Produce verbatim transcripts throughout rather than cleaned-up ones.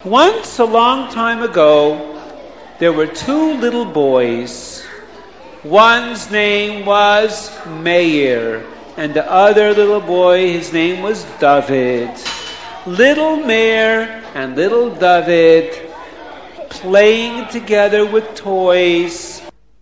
Once, a long time ago, there were two little boys. One's name was Meir, and the other little boy, his name was David. Little Meir and little David playing together with toys.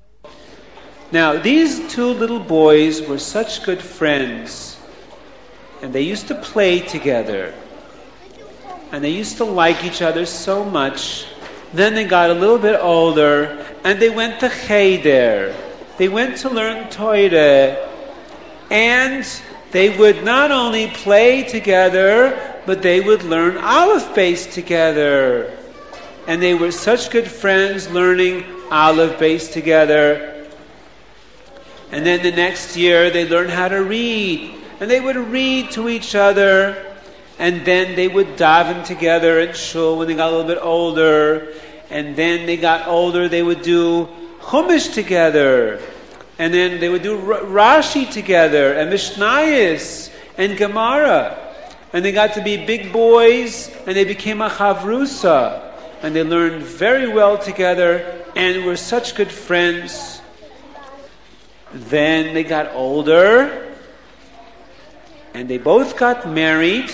Now, these two little boys were such good friends, and they used to play together. And they used to like each other so much. Then they got a little bit older, and they went to Cheder. They went to learn Torah. And they would not only play together, but they would learn Aleph Beis together. And they were such good friends learning Aleph Beis together. And then the next year they learned how to read. And they would read to each other. And then they would daven together at shul when they got a little bit older. And then they got older, they would do Chumash together. And then they would do Rashi together, and Mishnayos, and Gemara. And they got to be big boys, and they became a Chavrusa. And they learned very well together, and were such good friends. Then they got older, and they both got married.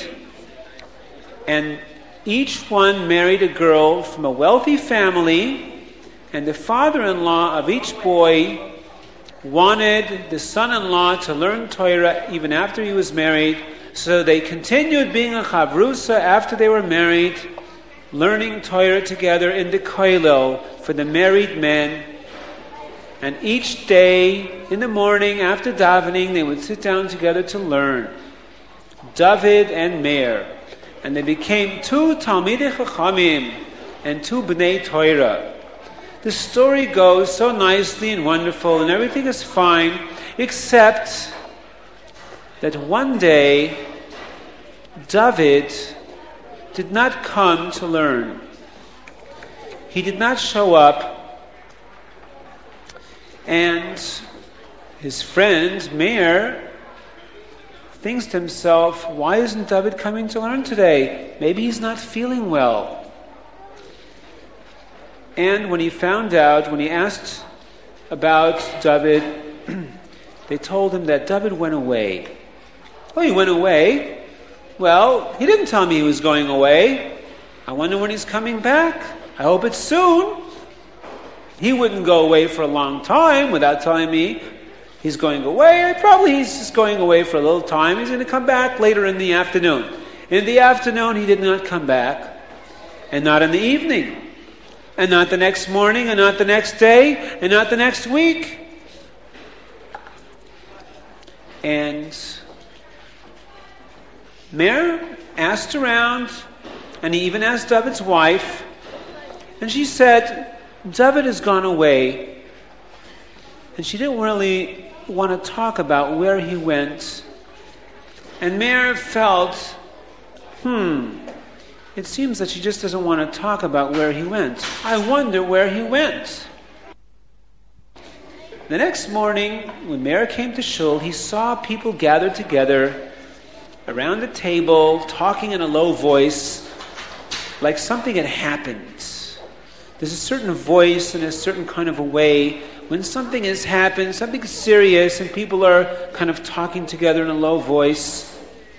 And each one married a girl from a wealthy family, and the father-in-law of each boy wanted the son-in-law to learn Torah even after he was married. So they continued being a chavrusa after they were married, learning Torah together in the kollel for the married men. And each day in the morning after davening, they would sit down together to learn. David and Meir. And they became two Talmidei Chachamim and two Bnei Torah. The story goes so nicely and wonderful, and everything is fine, except that one day David did not come to learn. He did not show up, and his friend Meir thinks to himself, why isn't David coming to learn today? Maybe he's not feeling well. And when he found out, when he asked about David, they told him that David went away. Oh, he went away? Well, he didn't tell me he was going away. I wonder when he's coming back. I hope it's soon. He wouldn't go away for a long time without telling me he's going away. Probably he's just going away for a little time. He's going to come back later in the afternoon. In the afternoon, he did not come back. And not in the evening. And not the next morning, and not the next day, and not the next week. And Meir asked around, and he even asked David's wife, and she said, David has gone away. And she didn't really want to talk about where he went. And Meir felt, hmm, it seems that she just doesn't want to talk about where he went. I wonder where he went. The next morning, when Meir came to shul, he saw people gathered together around the table, talking in a low voice, like something had happened. There's a certain voice and a certain kind of a way when something has happened, something serious, and people are kind of talking together in a low voice.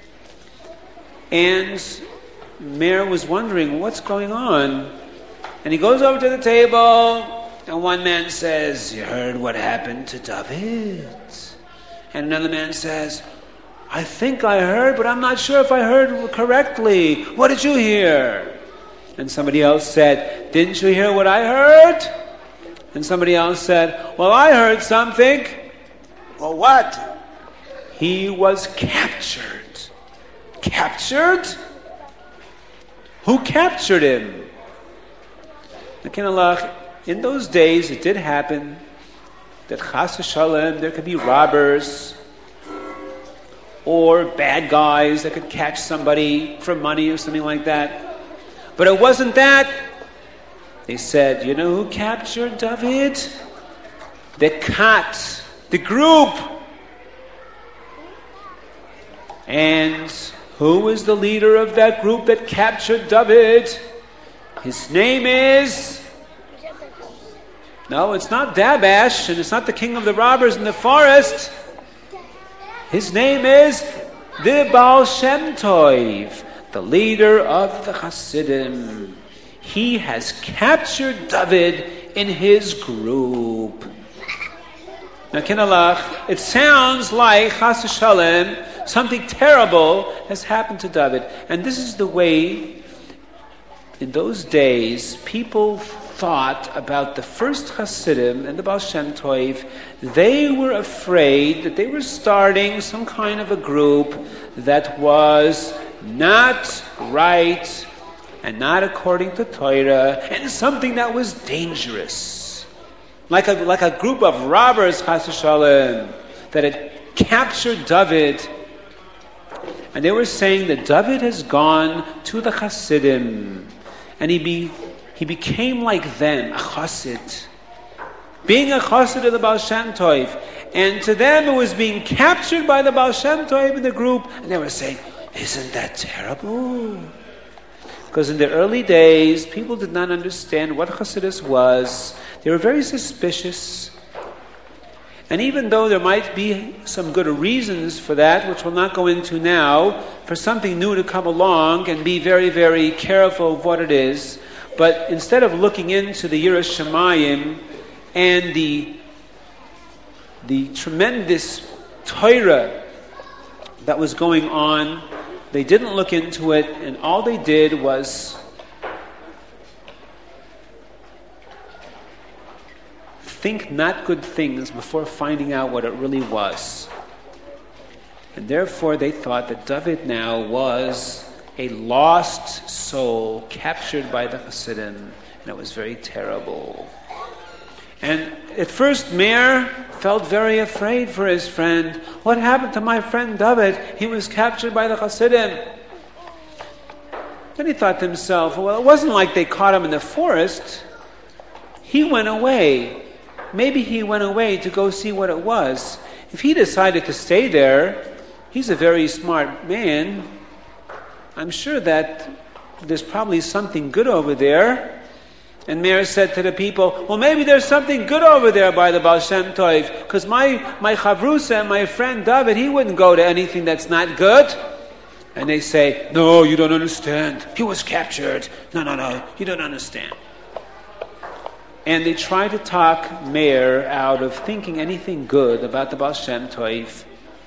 And Meir was wondering, what's going on? And he goes over to the table, and one man says, you heard what happened to David? And another man says, I think I heard, but I'm not sure if I heard correctly. What did you hear? And somebody else said, didn't you hear what I heard? And somebody else said, well, I heard something. Well, what? He was captured. Captured? Who captured him? In those days, it did happen that chas v'shalom, there could be robbers or bad guys that could catch somebody for money or something like that. But it wasn't that. They said, you know who captured David? The Kat, the group. And who was the leader of that group that captured David? His name is... No, it's not Dabash, and it's not the king of the robbers in the forest. His name is the Baal Shem Tov, the leader of the Hasidim. He has captured David in his group. Now, Kinalach, it sounds like Chas v'Shalom, something terrible has happened to David. And this is the way, in those days, people thought about the first Hasidim and the Baal Shem Tov. They were afraid that they were starting some kind of a group that was not right and not according to Torah, and something that was dangerous. Like a, like a group of robbers, Chas v'Shalom, that had captured David. And they were saying that David has gone to the Hasidim, and he be, he became like them, a Chassid. Being a Chassid of the Baal Shem Tov. And to them it was being captured by the Baal Shem Tov in the group, and they were saying, isn't that terrible? Because in the early days, people did not understand what Chassidus was. They were very suspicious. And even though there might be some good reasons for that, which we'll not go into now, for something new to come along and be very, very careful of what it is, but instead of looking into the Yiras Shamayim and the, the tremendous Torah that was going on, they didn't look into it, and all they did was think not good things before finding out what it really was. And therefore they thought that David now was a lost soul captured by the Hasidim, and it was very terrible. And at first Meir felt very afraid for his friend. What happened to my friend David? He was captured by the Hasidim. Then he thought to himself, well, it wasn't like they caught him in the forest. He went away. Maybe he went away to go see what it was. If he decided to stay there, he's a very smart man. I'm sure that there's probably something good over there. And Meir said to the people, well, maybe there's something good over there by the Baal Shem Tov, because my, my Chavrusa, my friend David, he wouldn't go to anything that's not good. And they say, no, you don't understand. He was captured. No, no, no, you don't understand. And they try to talk Meir out of thinking anything good about the Baal Shem Tov.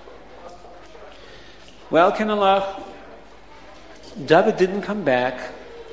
Well, Kinalach, David didn't come back.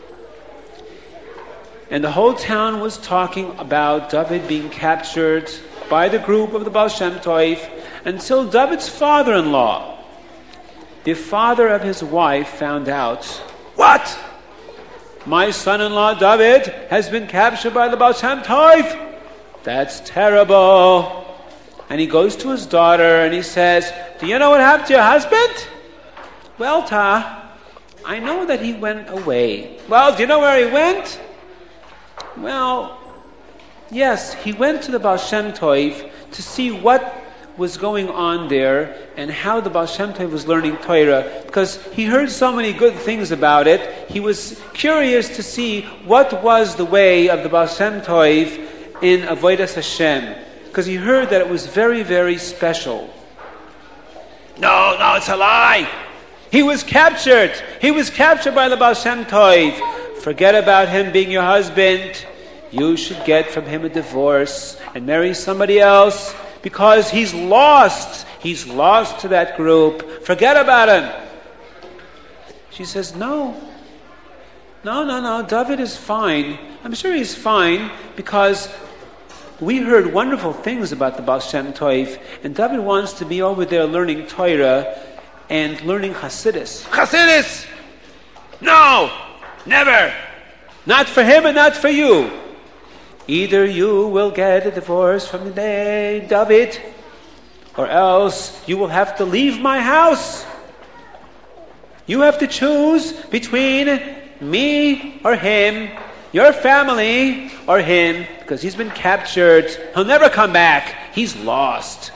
And the whole town was talking about David being captured by the group of the Baal Shem Tov until David's father-in-law, the father of his wife, found out, what? My son-in-law David has been captured by the Baal Shem Tov? That's terrible. And he goes to his daughter and he says, do you know what happened to your husband? Well, Ta, I know that he went away. Well, do you know where he went? Well, yes, he went to the Baal Shem Tov to see what was going on there and how the Baal Shem Tov was learning Torah, because he heard so many good things about it. He was curious to see what was the way of the Baal Shem Tov in Avodas Hashem, because he heard that it was very, very special. No, no, it's a lie. He was captured. He was captured by the Baal Shem Tov. Forget about him being your husband. You should get from him a divorce and marry somebody else, because he's lost. He's lost to that group. Forget about him. She says, no. No, no, no. David is fine. I'm sure he's fine, because we heard wonderful things about the Baal Shem Tov, and David wants to be over there learning Torah and learning Hasidus. Hasidus! No! Never! Not for him and not for you. Either you will get a divorce from the day, David, or else you will have to leave my house. You have to choose between me or him, your family or him, because he's been captured. He'll never come back. He's lost.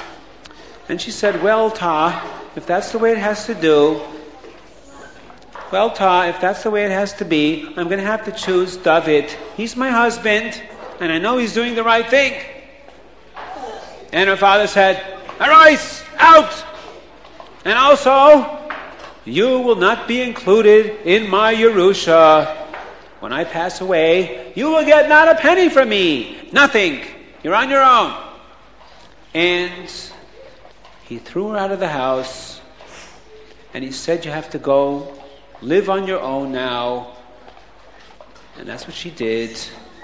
And she said, well, Ta, if that's the way it has to do, well, Ta, if that's the way it has to be, I'm going to have to choose David. He's my husband, and I know he's doing the right thing. And her father said, arise, out! And also, you will not be included in my Yerusha. When I pass away, you will get not a penny from me. Nothing. You're on your own. And he threw her out of the house, and he said, you have to go live on your own now. And that's what she did.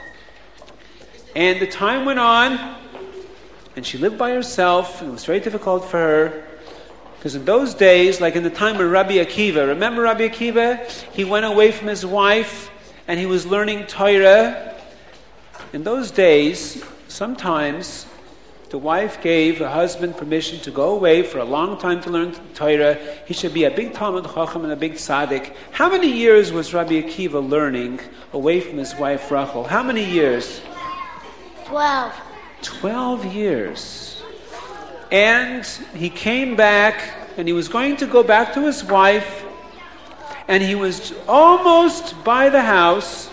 And the time went on, and she lived by herself, and it was very difficult for her. Because in those days, like in the time of Rabbi Akiva, remember Rabbi Akiva? He went away from his wife, and he was learning Torah. In those days, sometimes the wife gave the husband permission to go away for a long time to learn Torah. He should be a big Talmud Chacham and a big tzaddik. How many years was Rabbi Akiva learning away from his wife Rachel? How many years? Twelve. Twelve years. And he came back, and he was going to go back to his wife, and he was almost by the house,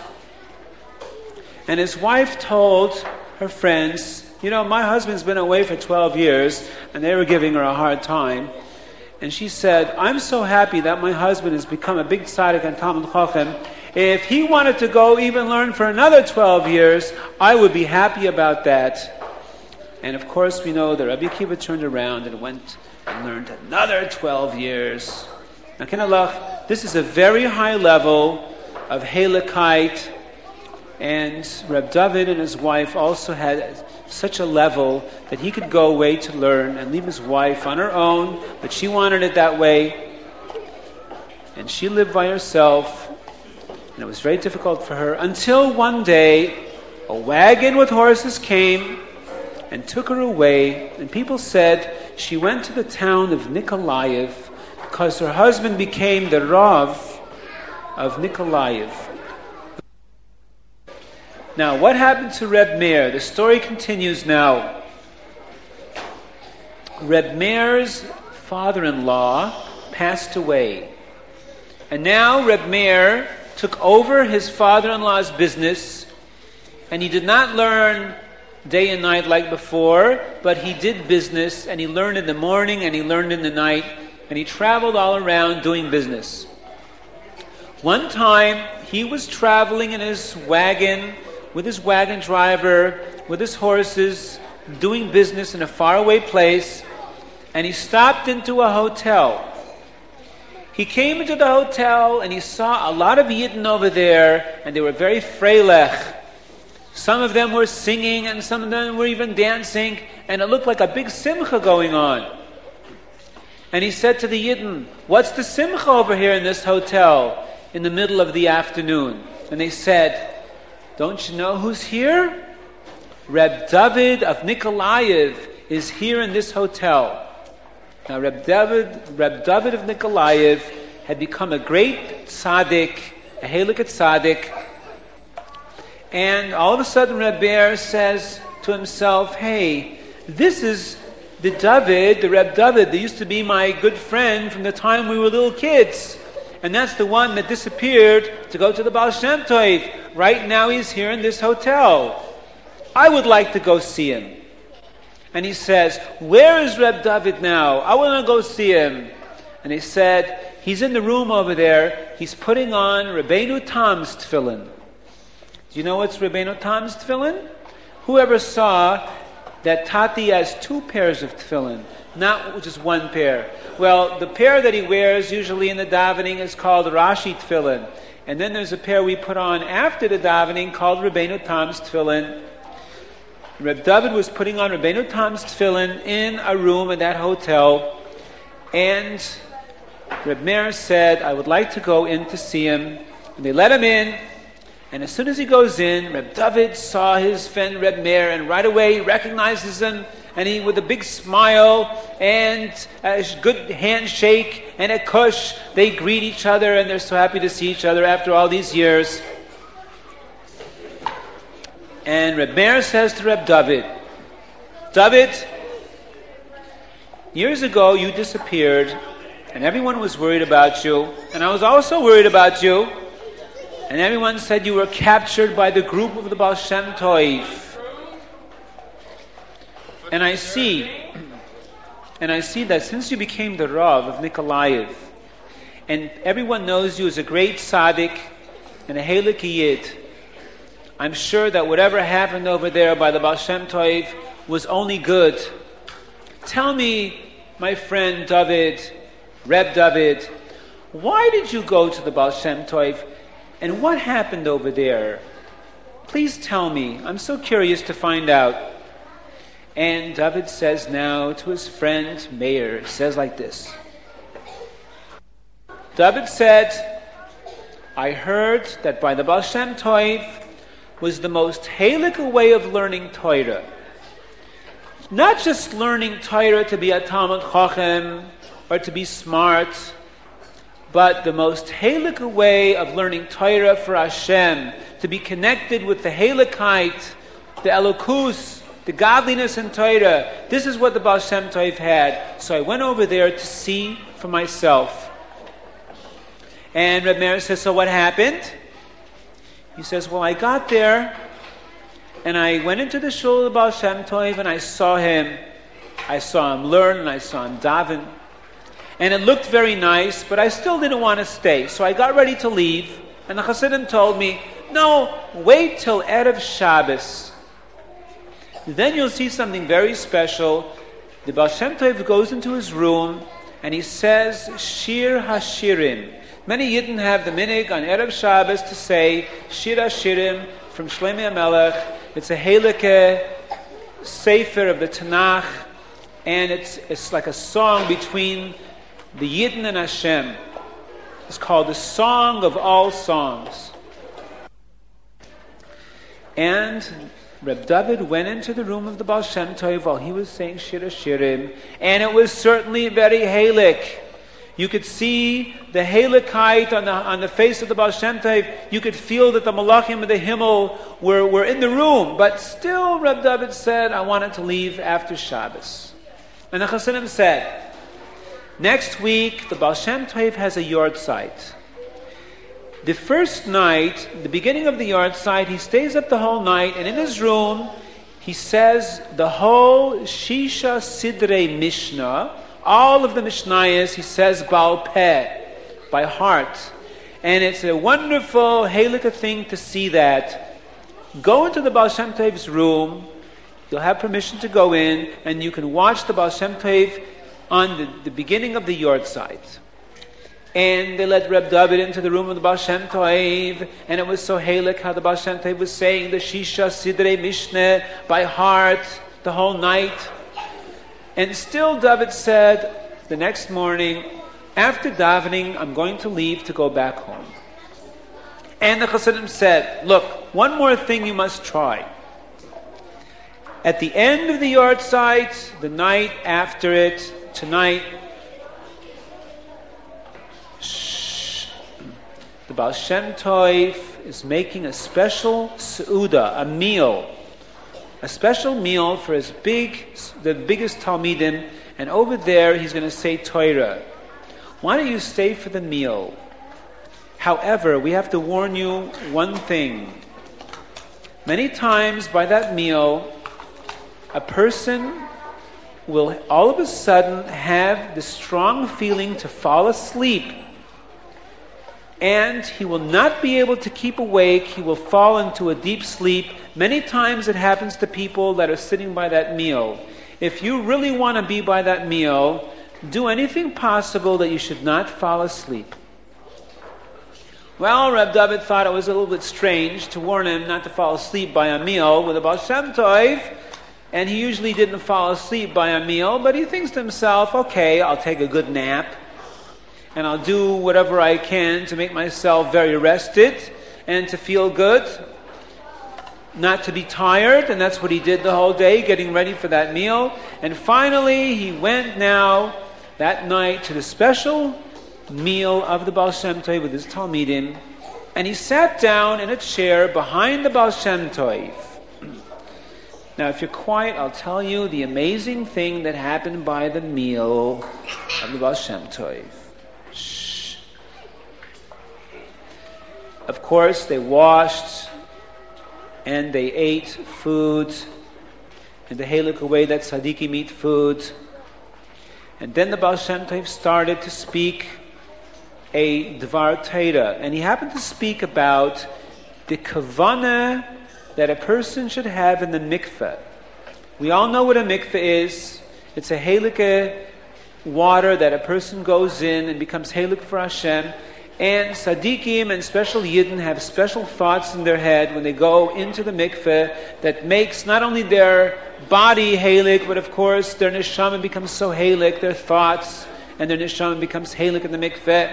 and his wife told her friends, you know, my husband's been away for twelve years, and they were giving her a hard time. And she said, I'm so happy that my husband has become a big tzaddik and Talmud Chacham. If he wanted to go even learn for another twelve years, I would be happy about that. And of course, we know that Rabbi Akiva turned around and went and learned another twelve years. Now, Kenalach, this is a very high level of Halakite, and Reb David and his wife also had such a level that he could go away to learn and leave his wife on her own, but she wanted it that way. And she lived by herself, and it was very difficult for her, until one day a wagon with horses came and took her away, and people said she went to the town of Nikolaev because her husband became the Rav of Nikolaev. Now, what happened to Reb Meir? The story continues now. Reb Meir's father-in-law passed away, and now Reb Meir took over his father-in-law's business, and he did not learn day and night like before, but he did business, and he learned in the morning, and he learned in the night, and he traveled all around doing business. One time, he was traveling in his wagon, with his wagon driver, with his horses, doing business in a faraway place, and he stopped into a hotel. He came into the hotel, and he saw a lot of Yidden over there, and they were very freilech. Some of them were singing, and some of them were even dancing, and it looked like a big simcha going on. And he said to the Yidden, what's the simcha over here in this hotel in the middle of the afternoon? And they said, don't you know who's here? Reb David of Nikolaev is here in this hotel. Now, Reb David, Reb David of Nikolaev had become a great tzaddik, a Halakha tzaddik, and all of a sudden Reb Meir says to himself, hey, this is the David, the Reb David that used to be my good friend from the time we were little kids. And that's the one that disappeared to go to the Baal Shem Tov. Right now he's here in this hotel. I would like to go see him. And he says, where is Reb David now? I want to go see him. And he said, he's in the room over there. He's putting on Rabbeinu Tam's tefillin. Do you know what's Rabbeinu Tam's tefillin? Whoever saw that Tati has two pairs of tefillin, not just one pair. Well, the pair that he wears usually in the davening is called Rashi tefillin. And then there's a pair we put on after the davening called Rabbeinu Tam's tefillin. Reb David was putting on Rabbeinu Tam's tefillin in a room in that hotel. And Reb Meir said, I would like to go in to see him. And they let him in. And as soon as he goes in, Reb David saw his friend Reb Meir, and right away he recognizes him, and he, with a big smile and a good handshake and a kush, they greet each other, and they're so happy to see each other after all these years. And Reb Meir says to Reb David, David, years ago you disappeared, and everyone was worried about you, and I was also worried about you, and everyone said you were captured by the group of the Baal Shem Tov. And I see, and I see that since you became the Rav of Nikolaev, and everyone knows you as a great tzaddik and a heilig yid, I'm sure that whatever happened over there by the Baal Shem Tov was only good. Tell me, my friend David, Reb David, why did you go to the Baal Shem Tov, and what happened over there? Please tell me. I'm so curious to find out. And David says now to his friend Meir, he says like this. David said, I heard that by the Baal Shem Tov was the most heilig way of learning Torah. Not just learning Torah to be a Talmud Chochem or to be smart, but the most heilig way of learning Torah for Hashem, to be connected with the heiligkeit, the elokus, the godliness in Torah. This is what the Baal Shem Tov had. So I went over there to see for myself. And Reb Meir says, so what happened? He says, well, I got there, and I went into the shul of the Baal Shem Tov, and I saw him. I saw him learn, and I saw him daven. And it looked very nice, but I still didn't want to stay. So I got ready to leave, and the Hasidim told me, no, wait till Erev Shabbos. Then you'll see something very special. The Baal Shem Tov goes into his room, and he says, Shir HaShirim. Many Yidden have the minig on Erev Shabbos to say Shir HaShirim from Shlomo HaMelech. It's a Heilige Sefer of the Tanakh, and it's it's like a song between the Yidden and Hashem. It's called the Song of All Songs. And Reb David went into the room of the Baal Shem Tov while he was saying Shir HaShirim, and it was certainly very heilig. You could see the heiligkeit on the on the face of the Baal Shem Tov. You could feel that the malachim of the Himmel were, were in the room. But still, Reb David said, I wanted to leave after Shabbos. And the Hasidim said, next week, the Baal Shem Tov has a yahrzeit. The first night, the beginning of the yahrzeit, he stays up the whole night, and in his room, he says the whole Shisha Sidrei Mishnah, all of the Mishnayos, he says Baal Peh, by heart. And it's a wonderful, heilige thing to see that. Go into the Baal Shem Tov's room, you'll have permission to go in, and you can watch the Baal Shem Tov on the, the beginning of the yahrzeit. And they let Reb David into the room of the Baal Shem Tov, and it was so heilig how the Baal Shem Tov was saying the Shisha Sidrei Mishnah by heart the whole night. And still David said, the next morning, after davening, I'm going to leave to go back home. And the Chassidim said, look, one more thing you must try. At the end of the yahrzeit, the night after it, tonight, shh, the Baal Shem Tov is making a special seuda, a meal, a special meal for his big, the biggest Talmidim, and over there he's going to say Torah. Why don't you stay for the meal? However, we have to warn you one thing. Many times by that meal, a person will all of a sudden have the strong feeling to fall asleep, and he will not be able to keep awake. He will fall into a deep sleep. Many times it happens to people that are sitting by that meal. If you really want to be by that meal, do anything possible that you should not fall asleep. Well, Reb David thought it was a little bit strange to warn him not to fall asleep by a meal with a Baal Shem Tov, and he usually didn't fall asleep by a meal, but he thinks to himself, okay, I'll take a good nap, and I'll do whatever I can to make myself very rested and to feel good, not to be tired. And that's what he did the whole day, getting ready for that meal. And finally, he went now that night to the special meal of the Baal Shem Tov with his Talmidim, and he sat down in a chair behind the Baal Shem Tov. Now, if you're quiet, I'll tell you the amazing thing that happened by the meal of the Baal Shem Tov. Shh. Of course, they washed and they ate food in the Halakha way that tzaddikim eat food. And then the Baal Shem Tov started to speak a Dvar Torah, and he happened to speak about the kavanah that a person should have in the mikveh. We all know what a mikveh is. It's a halakha water that a person goes in and becomes halakha for Hashem. And tzaddikim and special yidden have special thoughts in their head when they go into the mikveh that makes not only their body halik, but of course their neshama becomes so halik, their thoughts and their neshama becomes halik in the mikveh.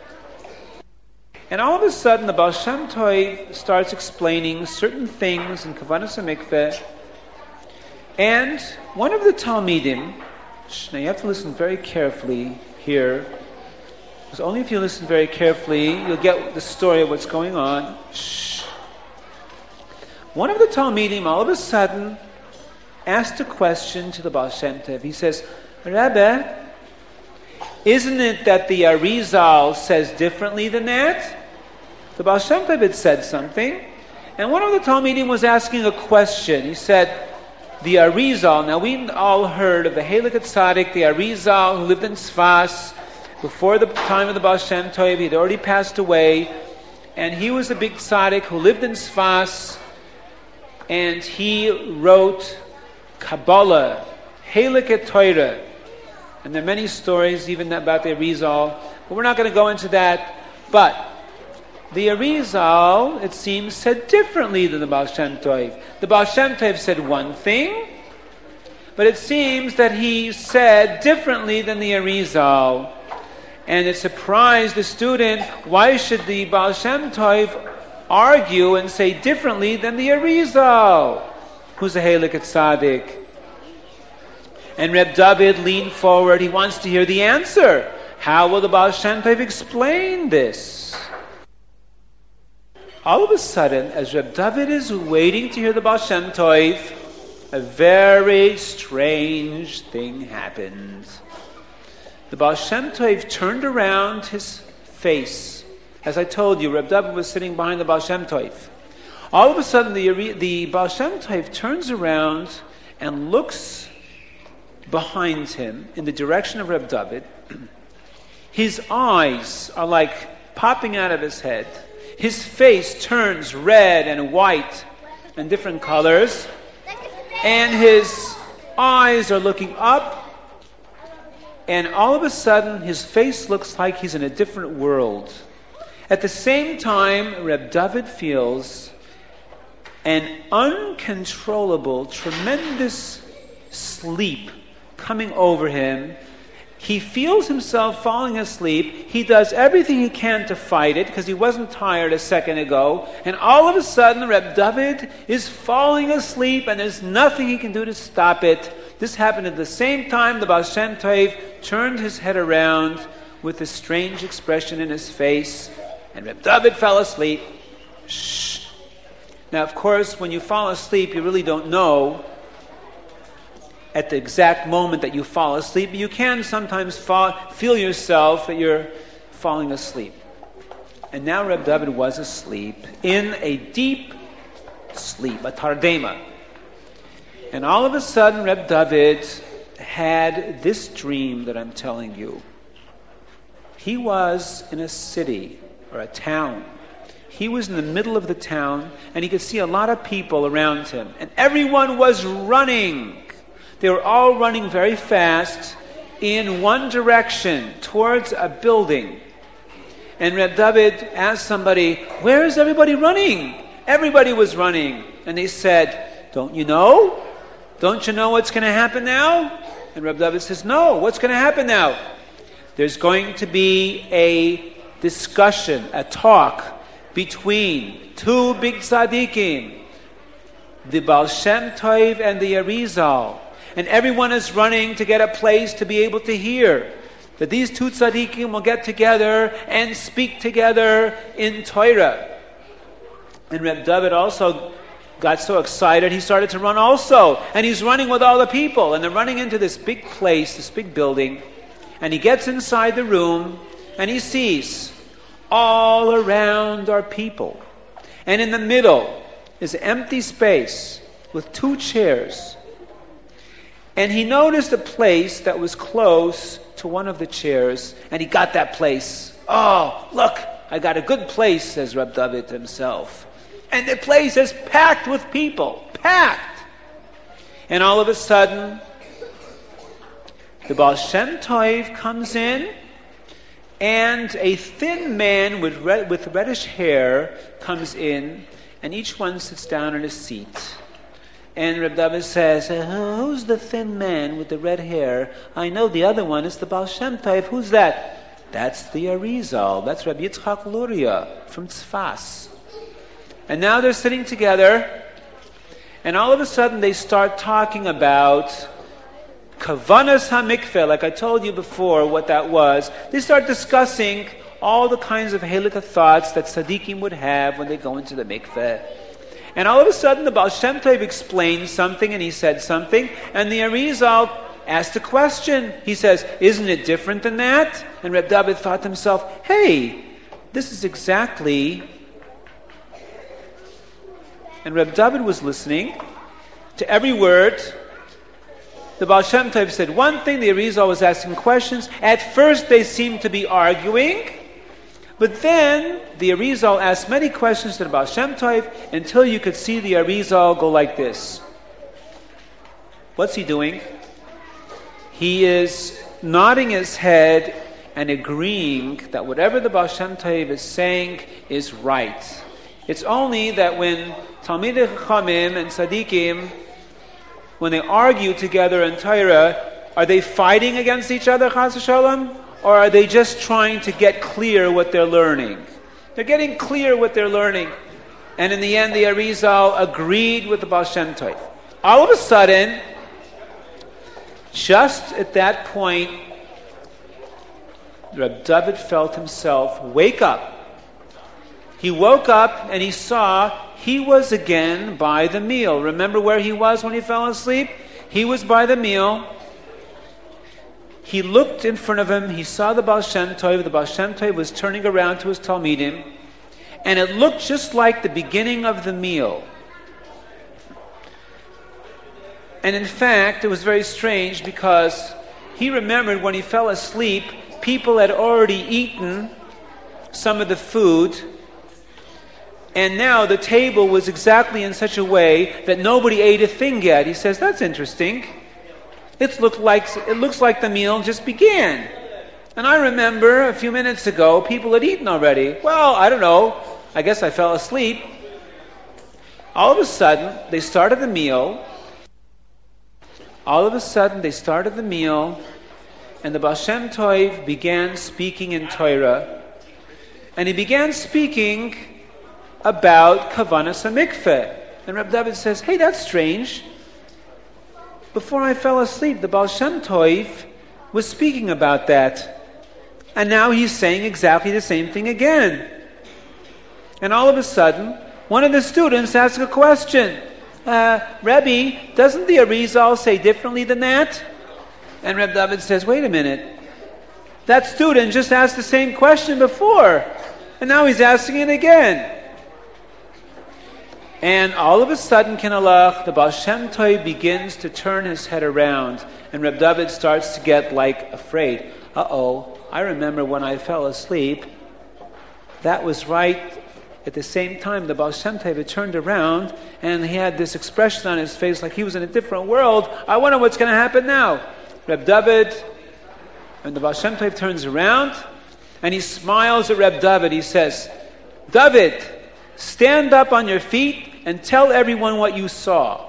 And all of a sudden the Baal Shem Tov starts explaining certain things in Kavanas HaMikveh. And one of the Talmidim, now you have to listen very carefully here, because only if you listen very carefully you'll get the story of what's going on. Shh. One of the Talmidim all of a sudden asked a question to the Baal Shem Tov. He says, Rebbe, isn't it that the Arizal says differently than that? The Baal Shem Tov had said something, and one of the Talmidim was asking a question. He said, the Arizal, now we all heard of the Halakha Tzaddik, the Arizal who lived in Sfas before the time of the Baal Shem Tov. He had already passed away, and he was a big tzaddik who lived in Sfas, and he wrote Kabbalah, Halakha Torah. And there are many stories even about the Arizal, but we're not going to go into that. But the Arizal, it seems, said differently than the Baal Shem Tov. The Baal Shem Tov said one thing, but it seems that he said differently than the Arizal. And it surprised the student, why should the Baal Shem Tov argue and say differently than the Arizal, who's a Halakha Tzaddik? And Reb David leaned forward. He wants to hear the answer. How will the Baal Shem Tov explain this? All of a sudden, as Reb David is waiting to hear the Baal Shem Tov, a very strange thing happened. The Baal Shem Tov turned around his face. As I told you, Reb David was sitting behind the Baal Shem Tov. All of a sudden, the, the Baal Shem Tov turns around and looks behind him in the direction of Reb David. His eyes are like popping out of his head. His face turns red and white and different colors. And his eyes are looking up. And all of a sudden, his face looks like he's in a different world. At the same time, Reb David feels an uncontrollable, tremendous sleep coming over him. He feels himself falling asleep. He does everything he can to fight it because he wasn't tired a second ago. And all of a sudden, Reb David is falling asleep and there's nothing he can do to stop it. This happened at the same time the Baal Shem Tov turned his head around with a strange expression in his face, and Reb David fell asleep. Shh. Now, of course, when you fall asleep, you really don't know at the exact moment that you fall asleep, but you can sometimes fall, feel yourself that you're falling asleep. And now Reb David was asleep, in a deep sleep, a tardema. And all of a sudden, Reb David had this dream that I'm telling you. He was in a city, or a town. He was in the middle of the town, and he could see a lot of people around him. And everyone was running. They were all running very fast in one direction, towards a building. And Reb David asked somebody, where is everybody running? Everybody was running. And they said, don't you know? Don't you know what's going to happen now? And Reb David says, no, what's going to happen now? There's going to be a discussion, a talk between two big tzaddikim, the Baal Shem Tov and the Arizal. And everyone is running to get a place to be able to hear that these two tzaddikim will get together and speak together in Torah. And Reb David also got so excited he started to run also. And he's running with all the people. And they're running into this big place, this big building. And he gets inside the room and he sees all around are people. And in the middle is an empty space with two chairs. And he noticed a place that was close to one of the chairs, and he got that place. Oh, look, I got a good place, says Reb David himself. And the place is packed with people, packed. And all of a sudden, the Baal Shem Tov comes in, and a thin man with red, with reddish hair comes in, and each one sits down in a seat. And Reb David says, uh, who's the thin man with the red hair? I know the other one is the Baal Shem Tov. Who's that? That's the Arizal. That's Reb Yitzchak Luria from Tzfas. And now they're sitting together, and all of a sudden they start talking about Kavanas HaMikveh, like I told you before what that was. They start discussing all the kinds of halakha thoughts that tzaddikim would have when they go into the mikveh. And all of a sudden the Baal Shem Tov explained something, and he said something, and the Arizal asked a question. He says, isn't it different than that? And Reb David thought to himself, hey, this is exactly... And Reb David was listening to every word. The Baal Shem Tov said one thing, the Arizal was asking questions. At first they seemed to be arguing, but then the Arizal asked many questions to the Baal Shem Tov until you could see the Arizal go like this. What's he doing? He is nodding his head and agreeing that whatever the Baal Shem Tov is saying is right. It's only that when Talmidei Chachamim and Tzaddikim, when they argue together in Torah, are they fighting against each other, Chas v'Shalom? Or are they just trying to get clear what they're learning? They're getting clear what they're learning. And in the end, the Arizal agreed with the Baal Shem Tov. All of a sudden, just at that point, Reb David felt himself wake up. He woke up and he saw he was again by the meal. Remember where he was when he fell asleep? He was by the meal. He looked in front of him. He saw the Baal Shem Tov. The Baal Shem Tov was turning around to his Talmidim. And it looked just like the beginning of the meal. And in fact, it was very strange because he remembered when he fell asleep, people had already eaten some of the food. And now the table was exactly in such a way that nobody ate a thing yet. He says, that's interesting. It, looked like, it looks like the meal just began. And I remember a few minutes ago, people had eaten already. Well, I don't know. I guess I fell asleep. All of a sudden, they started the meal. All of a sudden, they started the meal. And the Baal Shem Tov began speaking in Torah. And he began speaking about Kavanas HaMikveh. And Reb David says, hey, that's strange. Before I fell asleep, the Baal Shem Tov was speaking about that. And now he's saying exactly the same thing again. And all of a sudden, one of the students asked a question. Uh, Rebbe, doesn't the Arizal say differently than that? And Reb David says, wait a minute. That student just asked the same question before. And now he's asking it again. And all of a sudden, Kinalach, the Baal Shem Tov begins to turn his head around. And Reb David starts to get like afraid. Uh-oh, I remember when I fell asleep. That was right at the same time the Baal Shem Tov had turned around and he had this expression on his face like he was in a different world. I wonder what's going to happen now. Reb David, and the Baal Shem Tov turns around and he smiles at Reb David. He says, David, stand up on your feet and tell everyone what you saw.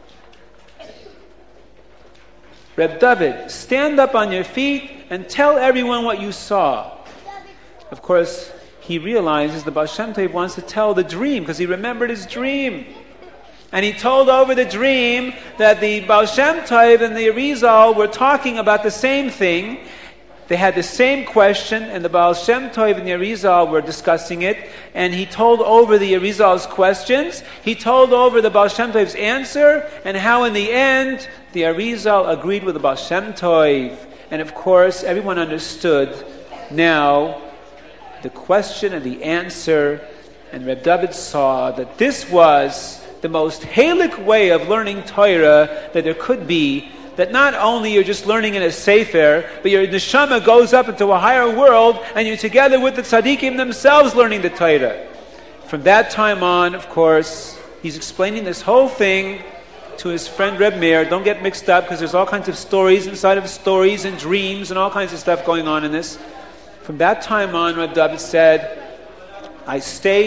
Reb David, stand up on your feet and tell everyone what you saw. Of course, he realizes the Baal Shem Tov wants to tell the dream because he remembered his dream. And he told over the dream that the Baal Shem Tov and the Arizal were talking about the same thing. they had the same question, and the Baal Shem Tov and the Arizal were discussing it, and he told over the Arizal's questions, he told over the Baal Shem Tov's answer, and how in the end, the Arizal agreed with the Baal Shem Tov. And of course, everyone understood now the question and the answer, and Reb David saw that this was the most halik way of learning Torah that there could be, that not only you're just learning in a sefer, but your neshama goes up into a higher world, and you're together with the tzaddikim themselves learning the Torah. From that time on, of course, he's explaining this whole thing to his friend Reb Meir. Don't get mixed up, because there's all kinds of stories inside of stories and dreams and all kinds of stuff going on in this. From that time on, Reb David said, I stayed